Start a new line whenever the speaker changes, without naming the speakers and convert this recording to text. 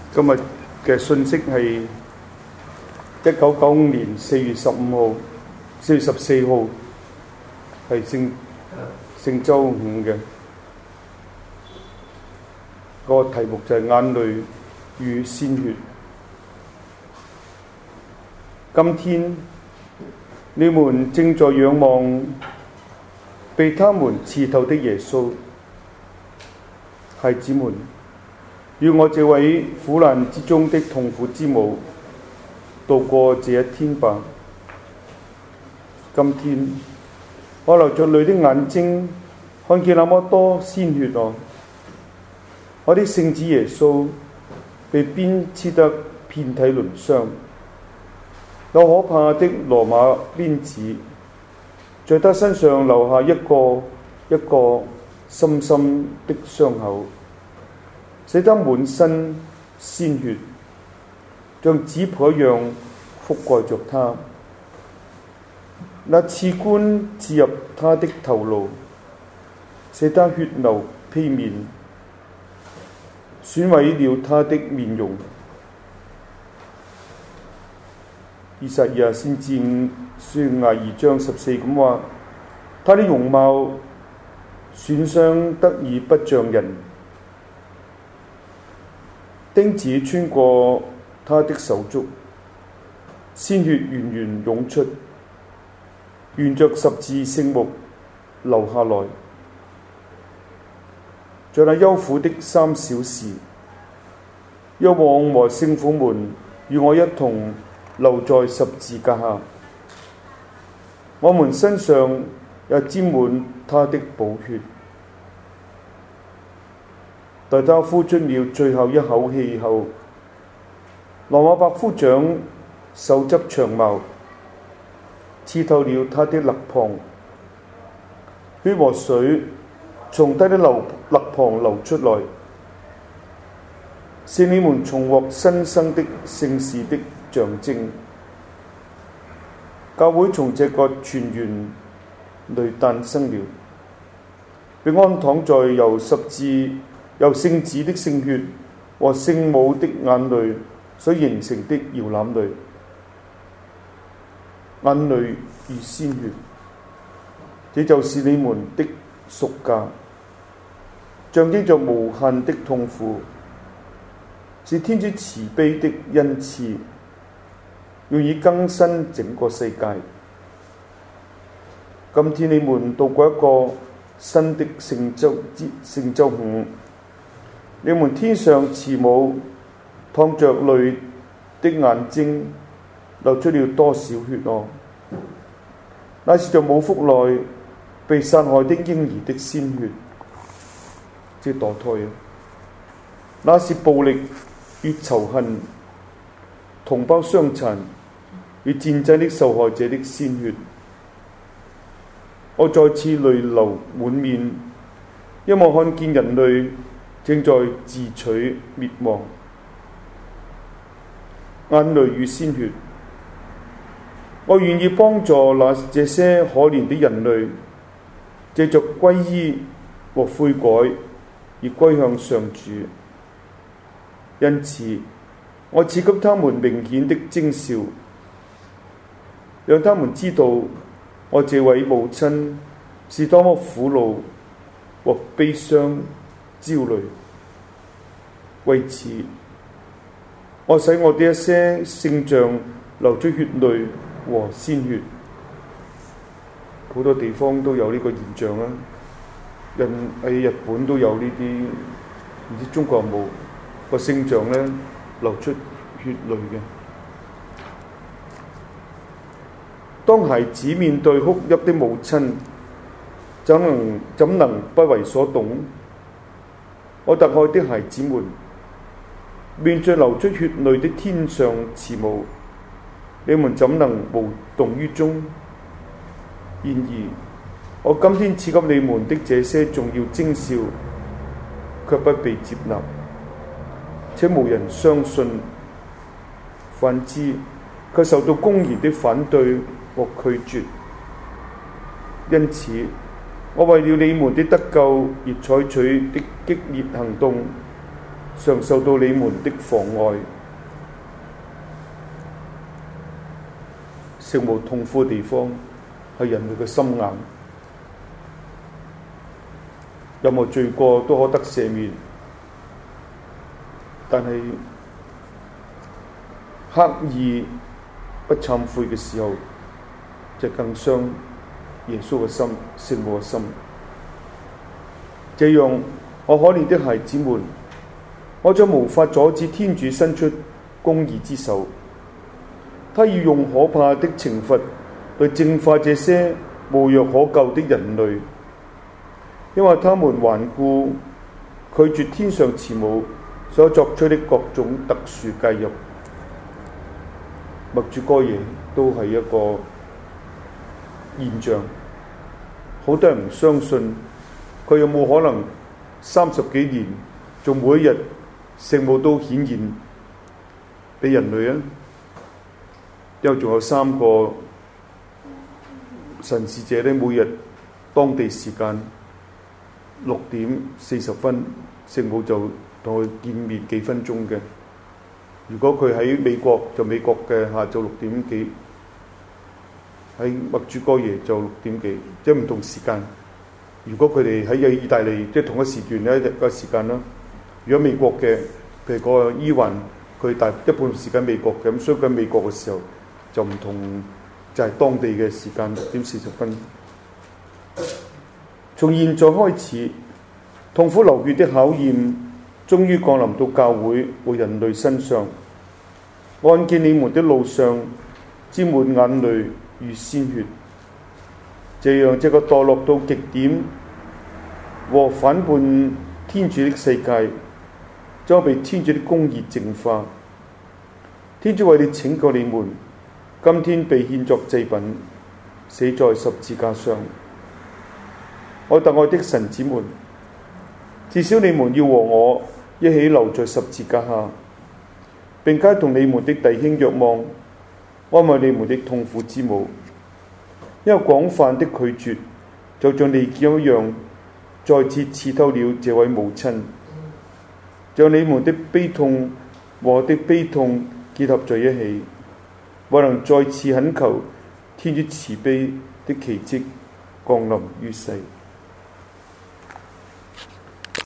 今日嘅信息係1995年4月15號、4月14號，係聖週五嘅。個題目就係眼淚與鮮血。今天你們正在仰望被他們刺透的耶穌，孩子們，願我這位苦難之中的痛苦之母度過這一天吧。今天我流着淚的眼睛看見那麼多鮮血啊！我的聖子耶穌被鞭笞得遍體鱗傷，有可怕的羅馬鞭子在他身上留下一個一個深深的傷口，使他滿身鮮血，像紙婆一樣覆蓋着他。那刺冠刺入他的頭顱，使他血流披面，損毀了他的面容。以賽亞先知書52章14咁話：他的容貌損傷得已不像人，釘子穿過他的手足，鮮血源源湧出，沿着十字聖木流下來。在那憂苦的3小時，若望和聖婦們與我一同留在十字架下，我們身上也沾滿他的寶血。待他呼出了最後一口氣後，羅馬百夫長手執長矛，刺透了他的肋旁，血和水從他的肋旁流出來，是你們重獲新生的聖事的象徵。教會從這個泉源裏誕生了，並安躺在由聖子的聖血和聖母的眼淚所形成的搖籃裏。眼淚與鮮血，這就是你們的贖價，象徵着無限的痛苦，是天主慈悲的恩賜，用以更新整個世界。今天你們度過一個新的聖週五，你們天上慈母淌着淚的眼睛流出了多少血啊！那是在母腹內被殺害的嬰兒的鮮血，即墮胎啊！那是暴力與仇恨、同胞傷殘與戰爭的受害者的鮮血。我再次淚流滿面，因為我看見人類正在自取滅亡。眼淚與鮮血，我願意幫助這些可憐的人類，藉着皈依和悔改而歸向上主。因此，我賜給他們明顯的徵兆，讓他們知道我這位母親是多麼苦惱和悲傷焦慮。為此，我使我的一些聖像流出血淚和鮮血。好多地方都有呢個現象啊！喺日本都有呢啲，唔知中國有冇個聖像呢，流出血淚嘅。當孩子面對哭泣的母親，怎能不為所動？我特愛的孩子們，面對流出血淚的天上慈母，你們怎能無動於衷？然而，我今天賜給你們的這些重要徵兆，卻不被接納，且無人相信，反之，卻受到公然的反對和拒絕。因此，我為了你們的得救而採取的激烈行動， 常受到你們的妨礙。聖母痛苦嘅地方係人類嘅心硬，任何罪過都可得赦免，但係刻意不懺悔嘅時候，就更傷耶穌嘅心、聖母嘅心。這樣，我可憐的孩子們，我將無法阻止天主伸出公義之手。他要用可怕的懲罰來淨化這些無藥可救的人類，因為他們頑固拒絕天上慈母所作出的各種特殊介入。默主哥耶都係一個現象，好多人唔相信佢有冇可能30幾年，仲每一日聖母都顯現俾人類啊！因為仲有3個神視者咧，每日當地時間6點40分，聖母就同佢見面幾分鐘嘅。如果佢喺美國，就美國嘅下晝6點幾；喺默主哥耶就6點幾，即係唔同時間。如果佢哋喺意大利，即係同一時段咧個時間啦。如果美國嘅，譬如個伊環，佢大一半時間美國嘅，咁所以佢喺美國嘅時候就唔同，就係當地嘅時間6點40分。從現在開始，痛苦流血的考驗終於降臨到教會和人類身上。看見你們的路上沾滿眼淚與鮮血，這樣這個墮落到極點和反叛天主的世界將被天主的公義淨化。天主為了拯救你們，今天被獻作祭品，死在十字架上。我特愛的神子們，至少你們要和我一起留在十字架下，並皆同你們的弟兄若望安慰你們的痛苦之母，因為廣泛的拒絕就像利劍一樣，再次刺透了這位母親，將你們的悲痛和我的悲痛結合在一起，我能再次懇求天主慈悲的奇蹟降臨於世。